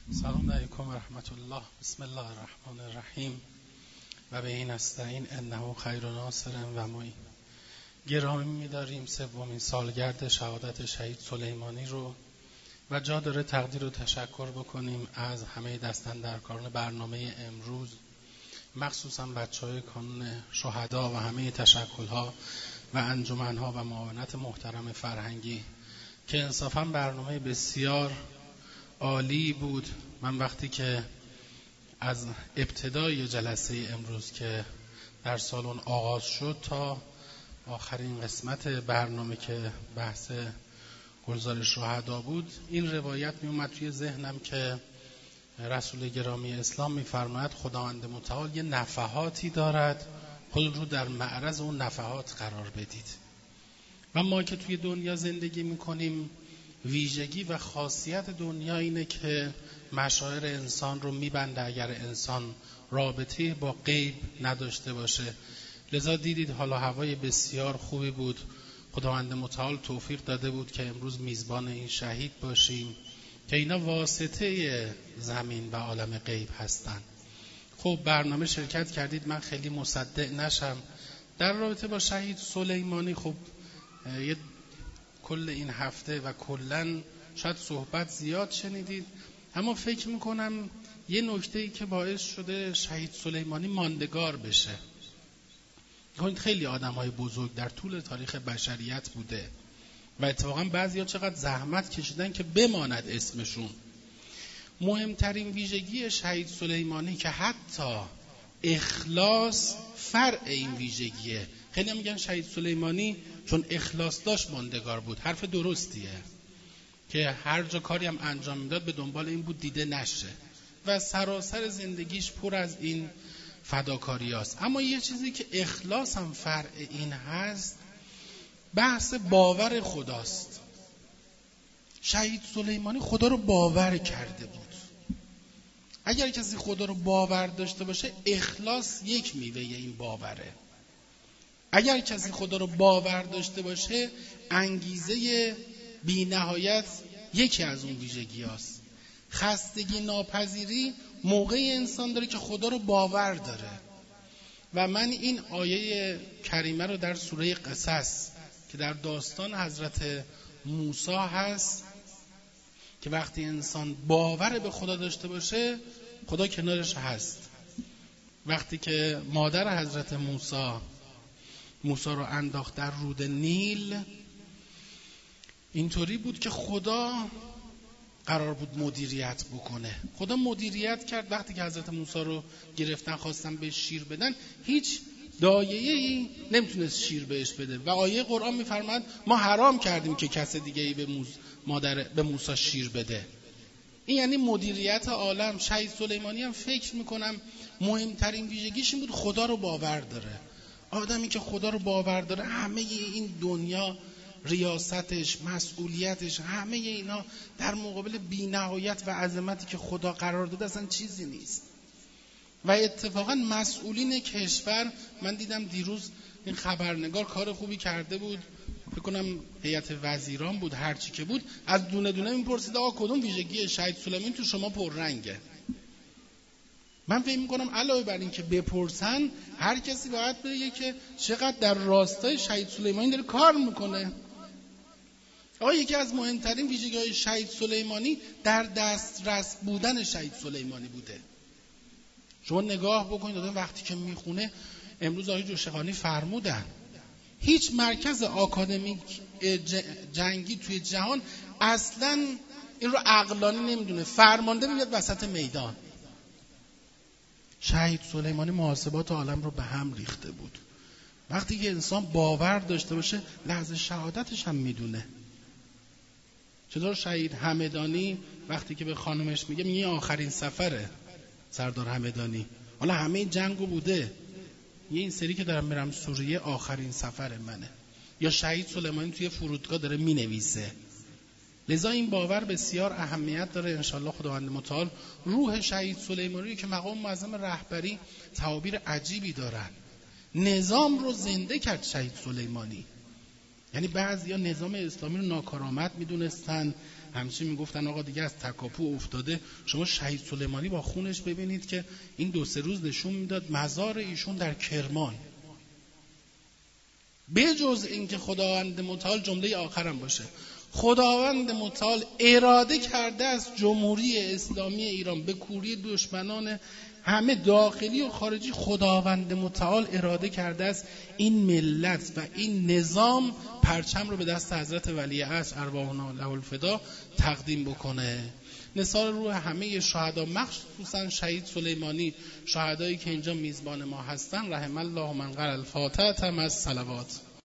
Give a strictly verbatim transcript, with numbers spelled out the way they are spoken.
سلام علیکم و رحمت الله. بسم الله الرحمن الرحیم و به این نستعین انه خیر ناصر و معین. گرامی می‌داریم سومین سالگرد شهادت شهید سلیمانی رو و جا داره تقدیر و تشکر بکنیم از همه دستاندرکاران برنامه امروز، مخصوصا بچهای کانون شهدا و همه تشکل‌ها و انجمن‌ها و معاونت محترم فرهنگی که انصافاً برنامه بسیار عالی بود. من وقتی که از ابتدای جلسه امروز که در سالن آغاز شد تا آخرین قسمت برنامه که بحث گلزار شهدا بود، این روایت می اومد توی ذهنم که رسول گرامی اسلام می‌فرماید خداوند متعال یه نفحاتی دارد، خود رو در معرض اون نفحات قرار بدید. و ما که توی دنیا زندگی می‌کنیم، ویژگی و خاصیت دنیا اینه که مشاعر انسان رو میبنده اگر انسان رابطه با غیب نداشته باشه. لذا دیدید حالا هوای بسیار خوبی بود، خداوند متعال توفیق داده بود که امروز میزبان این شهید باشیم که اینا واسطه زمین و عالم غیب هستن. خب برنامه شرکت کردید، من خیلی مصدق نشم در رابطه با شهید سلیمانی. خب یه کل این هفته و کلن شاید صحبت زیاد شنیدید، اما فکر میکنم یه نکته‌ای که باعث شده شهید سلیمانی ماندگار بشه. خیلی آدم‌های بزرگ در طول تاریخ بشریت بوده و اتفاقا بعضی‌ها چقدر زحمت کشیدن که بماند اسمشون. مهمترین ویژگی شهید سلیمانی که حتی اخلاص فرع این ویژگیه. خیلی میگن شهید سلیمانی چون اخلاص داشت ماندگار بود. حرف درستیه که هر جا کاری هم انجام میداد به دنبال این بود دیده نشه و سراسر زندگیش پر از این فداکاری هست. اما یه چیزی که اخلاص هم فرع این هست، بحث باور خداست. شهید سلیمانی خدا رو باور کرده بود. اگر کسی خدا رو باور داشته باشه، اخلاص یک میوه این باوره. اگر کسی خدا رو باور داشته باشه، انگیزه بی نهایت یکی از اون ویژگی هست. خستگی ناپذیری موقع انسان داره که خدا رو باور داره. و من این آیه کریمه رو در سوره قصص که در داستان حضرت موسی هست که وقتی انسان باور به خدا داشته باشه، خدا کنارش هست. وقتی که مادر حضرت موسی موسی رو انداخت در رود نیل، اینطوری بود که خدا قرار بود مدیریت بکنه. خدا مدیریت کرد. وقتی که حضرت موسی رو گرفتن خواستن به شیر بدن، هیچ دایه‌ای نمیتونست شیر بهش بده و آیه قرآن میفرماد ما حرام کردیم که کس دیگه‌ای به موسی مادر به موسی شیر بده. این یعنی مدیریت عالم. شهید سلیمانی هم فکر میکنم مهمترین ویژگیش این بود خدا رو باور داره. آدمی که خدا رو باور داره، همه این دنیا، ریاستش، مسئولیتش، همه اینا در مقابل بی‌نهایت و عظمتی که خدا قرار داده اصلا چیزی نیست. و اتفاقا مسئولین کشور، من دیدم دیروز این خبرنگار کار خوبی کرده بود، فکر کنم هیئت وزیران بود، هرچی که بود، از دونه دونه میپرسید آقا کدوم ویژگی شهید سلیمانی تو شما پررنگه. من فکر میکنم علاوه بر این که بپرسن، هر کسی باید بگه که چقدر در راستای شهید سلیمانی داره کار میکنه. آقا یکی از مهمترین ویژگی‌های شهید سلیمانی در دسترس بودن شهید سلیمانی بوده. شما نگاه بکنید آدم وقتی که میخونه، امروز آقای جوشقانی فرمودن هیچ مرکز آکادمیک جنگی توی جهان اصلاً این رو عقلانی نمیدونه، فرمانده میاد وسط میدان. شهید سلیمانی محاسبات عالم رو به هم ریخته بود. وقتی که انسان باور داشته باشه، لحظه شهادتش هم میدونه. چطور شهید همدانی وقتی که به خانمش میگه میگه آخرین سفره سردار همدانی، حالا همه جنگو بوده، یه این سری که دارم میرم سوریه آخرین سفر منه. یا شهید سلیمانی توی فرودگاه داره مینویسه. لذا این باور بسیار اهمیت داره. انشالله خداوند متعال روح شهید سلیمانی که مقام معظم رهبری تعابیر عجیبی دارن. نظام رو زنده کرد شهید سلیمانی. یعنی بعضیا نظام اسلامی رو ناکارآمد میدونستن، همچین میگفتن آقا دیگه از تکاپو افتاده. شما شهید سلیمانی با خونش ببینید که این دو سه روز نشون میداد مزار ایشون در کرمان. به جز اینکه خداوند متعال، جمله آخرم باشه، خداوند متعال اراده کرده از جمهوری اسلامی ایران به کوری دشمنان همه داخلی و خارجی، خداوند متعال اراده کرده است این ملت و این نظام پرچم رو به دست حضرت ولیعصر ارواحنا له الفدا تقدیم بکنه. نثار روح همه شهدا، مخصوصا شهید سلیمانی، شهدایی که اینجا میزبان ما هستن، رحم الله من قرأ الفاتحه مع الصلوات.